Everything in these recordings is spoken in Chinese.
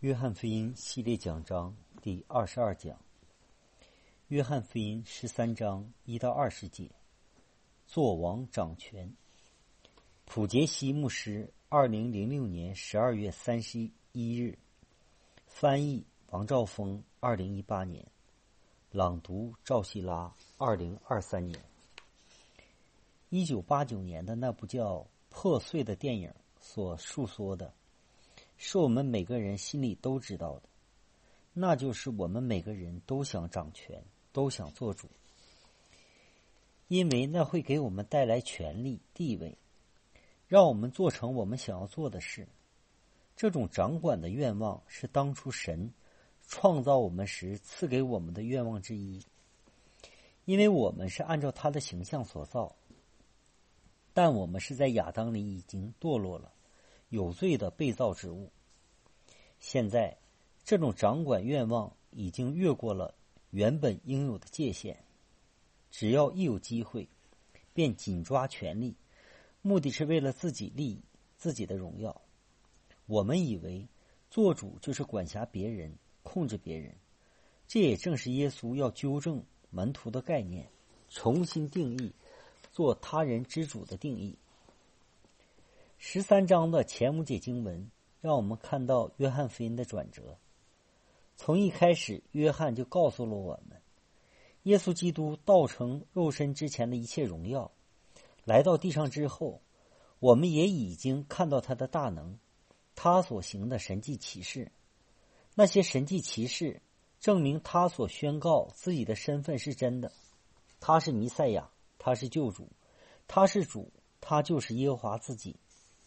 约翰福音系列讲章第22讲，约翰福音13章1到20节，作王掌权。普杰西牧师2006年12月31日，翻译王兆峰2018年，朗读赵希拉2023年。1989年的那部叫《破碎》的电影所述说的，是我们每个人心里都知道的，那就是我们每个人都想掌权，都想做主，因为那会给我们带来权力、地位，让我们做成我们想要做的事。这种掌管的愿望是当初神创造我们时赐给我们的愿望之一，因为我们是按照他的形象所造，但我们是在亚当里已经堕落了，有罪的被造之物。现在这种掌管愿望已经越过了原本应有的界限，只要一有机会便紧抓权力，目的是为了自己利益，自己的荣耀。我们以为做主就是管辖别人，控制别人，这也正是耶稣要纠正门徒的概念，重新定义做他人之主的定义。13章的前5节经文让我们看到约翰福音的转折。从一开始，约翰就告诉了我们，耶稣基督道成肉身之前的一切荣耀，来到地上之后，我们也已经看到他的大能，他所行的神迹奇事。那些神迹奇事证明他所宣告自己的身份是真的，他是弥赛亚，他是救主，他是主，他就是耶和华自己。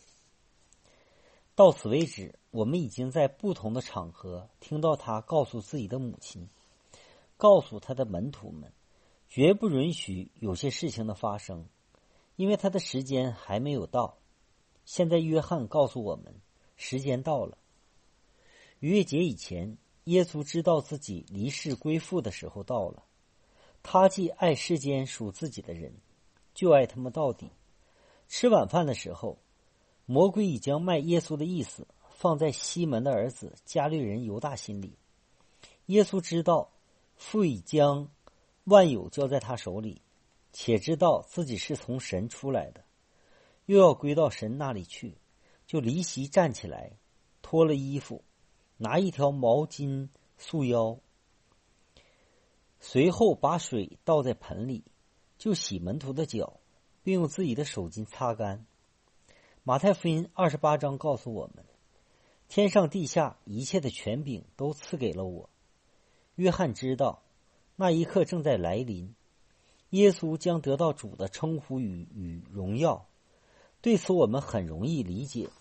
到此为止，我们已经在不同的场合听到他告诉自己的母亲，告诉他的门徒们，绝不允许有些事情的发生，因为他的时间还没有到。现在约翰告诉我们，时间到了。逾越节以前，耶稣知道自己离世归父的时候到了。他既爱世间属自己的人，就爱他们到底。吃晚饭的时候，魔鬼已将卖耶稣的意思放在西门的儿子加略人犹大心里。耶稣知道父已将万有交在他手里，且知道自己是从神出来的，又要归到神那里去，就离席站起来，脱了衣服，拿一条毛巾束腰，随后把水倒在盆里，就洗门徒的脚，并用自己的手巾擦干。马太福音28章告诉我们，天上地下一切的权柄都赐给了我。约翰知道那一刻正在来临，耶稣将得到主的称呼与荣耀。对此我们很容易理解，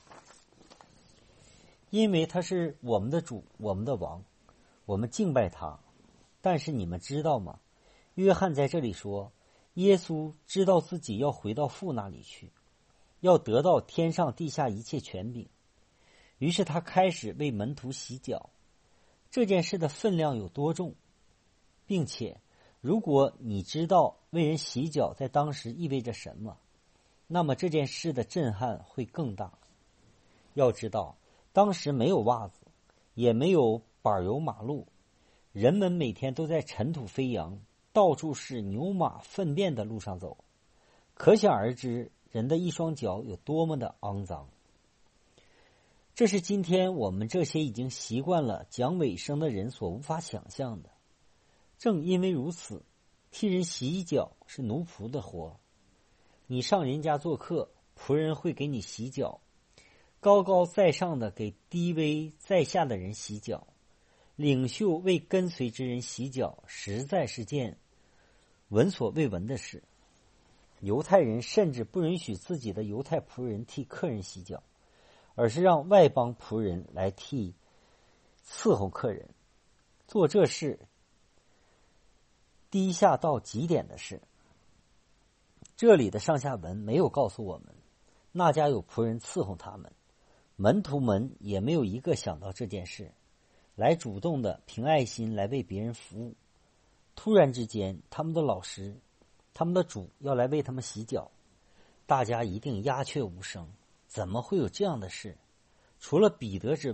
因为他是我们的主，我们的王，我们敬拜他。但是你们知道吗？约翰在这里说，耶稣知道自己要回到父那里去，要得到天上地下一切权柄。于是他开始为门徒洗脚。这件事的分量有多重，并且如果你知道为人洗脚在当时意味着什么，那么这件事的震撼会更大。要知道，当时没有袜子，也没有柏油马路，人们每天都在尘土飞扬，到处是牛马粪便的路上走，可想而知人的一双脚有多么的肮脏。这是今天我们这些已经习惯了讲卫生的人所无法想象的。正因为如此，替人洗脚是奴仆的活。你上人家做客，仆人会给你洗脚，高高在上的给低微在下的人洗脚，领袖为跟随之人洗脚，实在是件闻所未闻的事。犹太人甚至不允许自己的犹太仆人替客人洗脚，而是让外邦仆人来替伺候客人。做这事低下到极点的事。这里的上下文没有告诉我们那家有仆人伺候他们，门徒们也没有一个想到这件事，来主动的凭爱心来为别人服务。突然之间，他们的老师，他们的主要来为他们洗脚，大家一定鸦雀无声，怎么会有这样的事？除了彼得之外，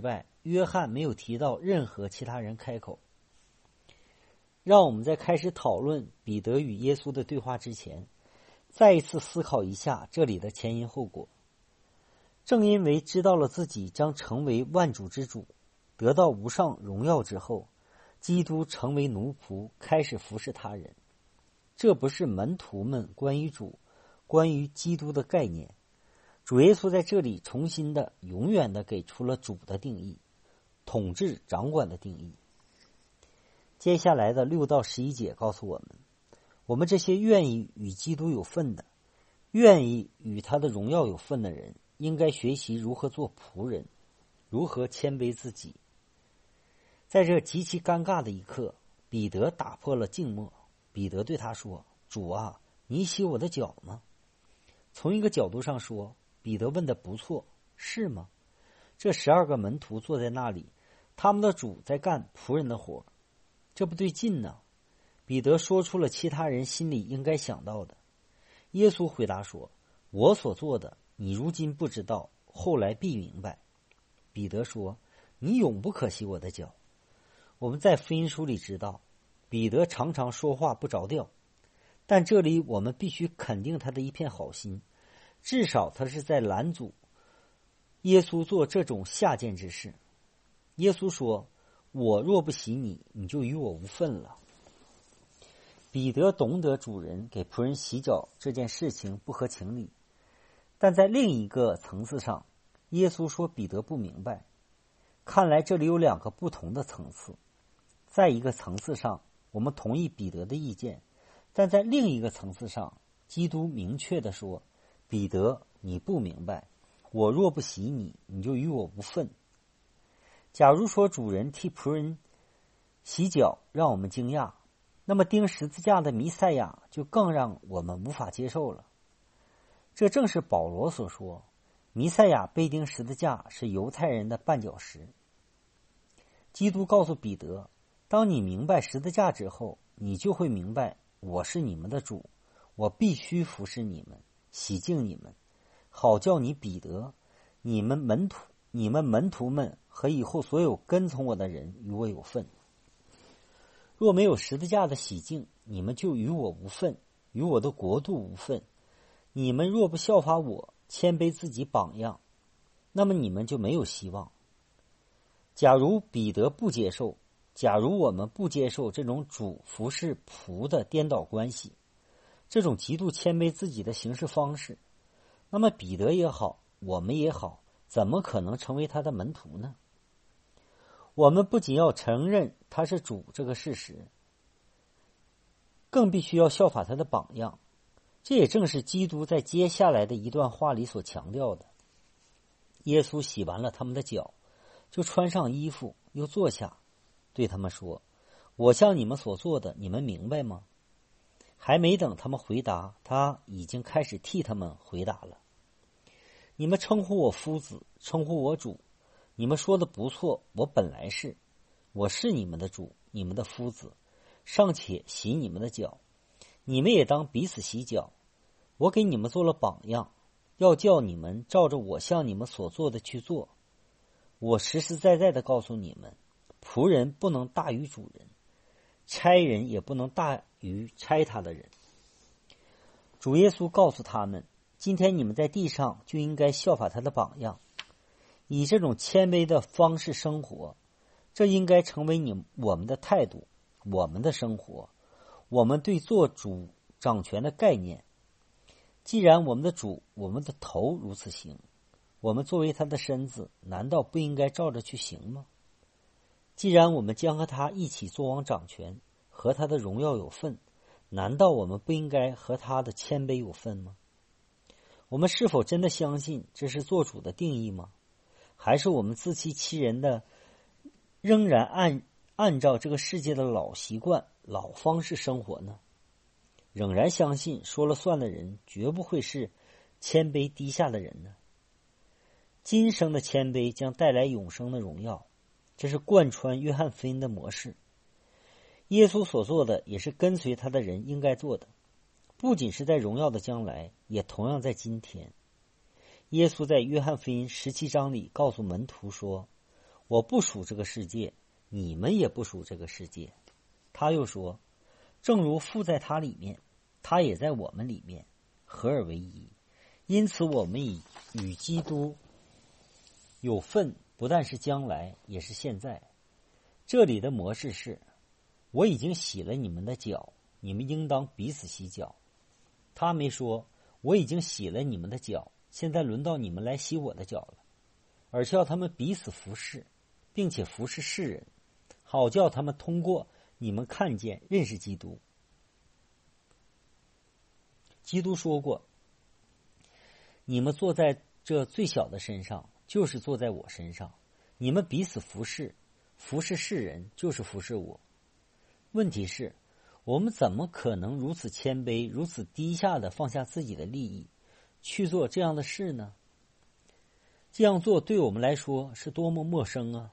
约翰没有提到任何其他人开口。让我们在开始讨论彼得与耶稣的对话之前，再一次思考一下这里的前因后果。正因为知道了自己将成为万主之主，得到无上荣耀之后，基督成为奴仆，开始服侍他人。这不是门徒们关于主、关于基督的概念。主耶稣在这里重新的、永远的给出了主的定义，统治、掌管的定义。接下来的6到11节告诉我们，我们这些愿意与基督有份的、愿意与他的荣耀有份的人，应该学习如何做仆人，如何谦卑自己。在这极其尴尬的一刻，彼得打破了静默。彼得对他说：“主啊，你洗我的脚吗？”从一个角度上说，彼得问的不错，是吗？这12个门徒坐在那里，他们的主在干仆人的活，这不对劲呢。彼得说出了其他人心里应该想到的。耶稣回答说：“我所做的，你如今不知道，后来必明白。”彼得说：“你永不可洗我的脚。”我们在福音书里知道，彼得常常说话不着调，但这里我们必须肯定他的一片好心，至少他是在拦阻耶稣做这种下贱之事。耶稣说：“我若不洗你，你就与我无分了。”彼得懂得主人给仆人洗脚这件事情不合情理，但在另一个层次上，耶稣说彼得不明白。看来这里有2个不同的层次。在一个层次上，我们同意彼得的意见，但在另一个层次上，基督明确地说：“彼得，你不明白，我若不洗你，你就与我无分。”假如说主人替仆人洗脚让我们惊讶，那么钉十字架的弥赛亚就更让我们无法接受了。这正是保罗所说，弥赛亚被钉十字架是犹太人的绊脚石。基督告诉彼得，当你明白十字架之后，你就会明白我是你们的主，我必须服侍你们，洗净你们，好叫你彼得，你们门徒们和以后所有跟从我的人与我有份。若没有十字架的洗净，你们就与我无份，与我的国度无份。你们若不效法我，谦卑自己榜样，那么你们就没有希望。假如彼得不接受，假如我们不接受这种主服侍仆的颠倒关系，这种极度谦卑自己的行事方式，那么彼得也好，我们也好，怎么可能成为他的门徒呢？我们不仅要承认他是主这个事实，更必须要效法他的榜样。这也正是基督在接下来的一段话里所强调的。耶稣洗完了他们的脚，就穿上衣服，又坐下，对他们说：“我向你们所做的，你们明白吗？”还没等他们回答，他已经开始替他们回答了。你们称呼我夫子，称呼我主，你们说的不错，我本来是，我是你们的主，你们的夫子，尚且洗你们的脚，你们也当彼此洗脚。我给你们做了榜样，要叫你们照着我向你们所做的去做。我实实在在的告诉你们，仆人不能大于主人，差人也不能大于差他的人。主耶稣告诉他们，今天你们在地上就应该效法他的榜样，以这种谦卑的方式生活，这应该成为我们的态度，我们的生活，我们对做主掌权的概念。既然我们的主，我们的头如此行，我们作为他的身子，难道不应该照着去行吗？既然我们将和他一起作王掌权，和他的荣耀有份，难道我们不应该和他的谦卑有份吗？我们是否真的相信这是做主的定义吗？还是我们自欺欺人的仍然按照这个世界的老习惯、老方式生活呢？仍然相信说了算的人绝不会是谦卑低下的人呢？今生的谦卑将带来永生的荣耀，这是贯穿约翰福音的模式。耶稣所做的也是跟随他的人应该做的，不仅是在荣耀的将来，也同样在今天。耶稣在约翰福音17章里告诉门徒说：“ 我不属这个世界，你们也不属这个世界。他又说，正如父在他里面，他也在我们里面，合而为一。因此我们与基督有份，不但是将来，也是现在。这里的模式是，我已经洗了你们的脚，你们应当彼此洗脚。他没说，我已经洗了你们的脚，现在轮到你们来洗我的脚了，而是要他们彼此服侍，并且服侍世人，好叫他们通过你们看见认识基督。基督说过，你们坐在这最小的身上，就是坐在我身上。你们彼此服侍，服侍世人，就是服侍我。问题是，我们怎么可能如此谦卑，如此低下的放下自己的利益，去做这样的事呢？这样做对我们来说是多么陌生啊！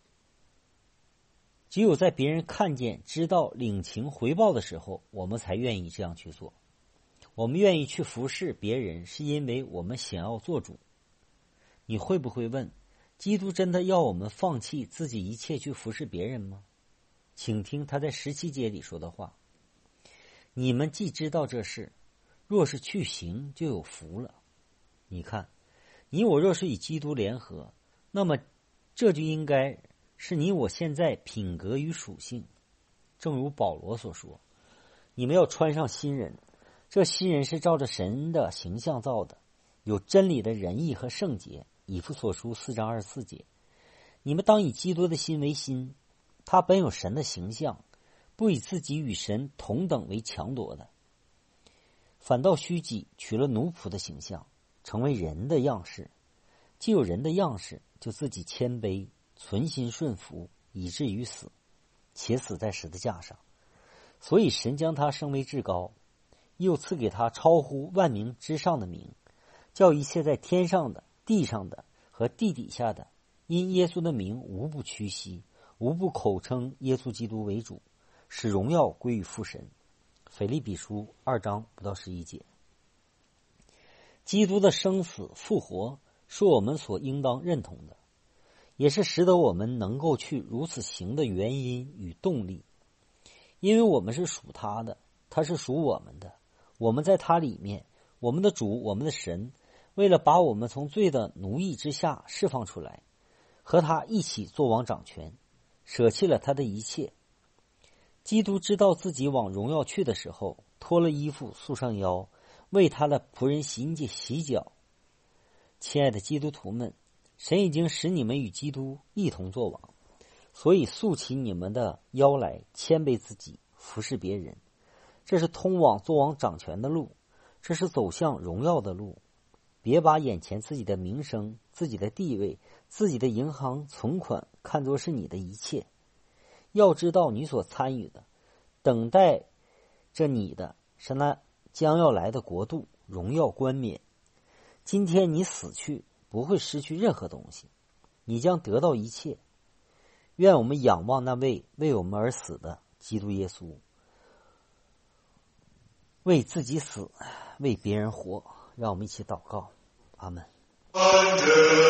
只有在别人看见、知道、领情、回报的时候，我们才愿意这样去做。我们愿意去服侍别人，是因为我们想要做主。你会不会问，基督真的要我们放弃自己一切去服侍别人吗？请听他在17节里说的话，你们既知道这事，若是去行，就有福了。你看，你我若是与基督联合，那么这就应该是你我现在品格与属性。正如保罗所说，你们要穿上新人，这新人是照着神的形象造的，有真理的仁义和圣洁。以弗所书4章24节，你们当以基督的心为心，他本有神的形象，不以自己与神同等为强夺的，反倒虚己，取了奴仆的形象，成为人的样式。既有人的样式，就自己谦卑，存心顺服，以至于死，且死在十字架上。所以神将他升为至高，又赐给他超乎万名之上的名，叫一切在天上的、地上的和地底下的，因耶稣的名无不屈膝，无不口称耶稣基督为主，使荣耀归于父神。腓立比书2章5到11节。基督的生死复活是我们所应当认同的，也是使得我们能够去如此行的原因与动力。因为我们是属他的，他是属我们的，我们在他里面，我们的主，我们的神，为了把我们从罪的奴役之下释放出来，和他一起作王掌权，舍弃了他的一切。基督知道自己往荣耀去的时候，脱了衣服，束上腰，为他的仆人洗脚。亲爱的基督徒们，神已经使你们与基督一同作王，所以束起你们的腰来，谦卑自己，服侍别人。这是通往作王掌权的路，这是走向荣耀的路。别把眼前自己的名声、自己的地位、自己的银行存款看作是你的一切。要知道你所参与的，等待着你的是那将要来的国度、荣耀、冠冕。今天你死去，不会失去任何东西，你将得到一切。愿我们仰望那位为我们而死的基督耶稣，为自己死，为别人活。让我们一起祷告，阿们。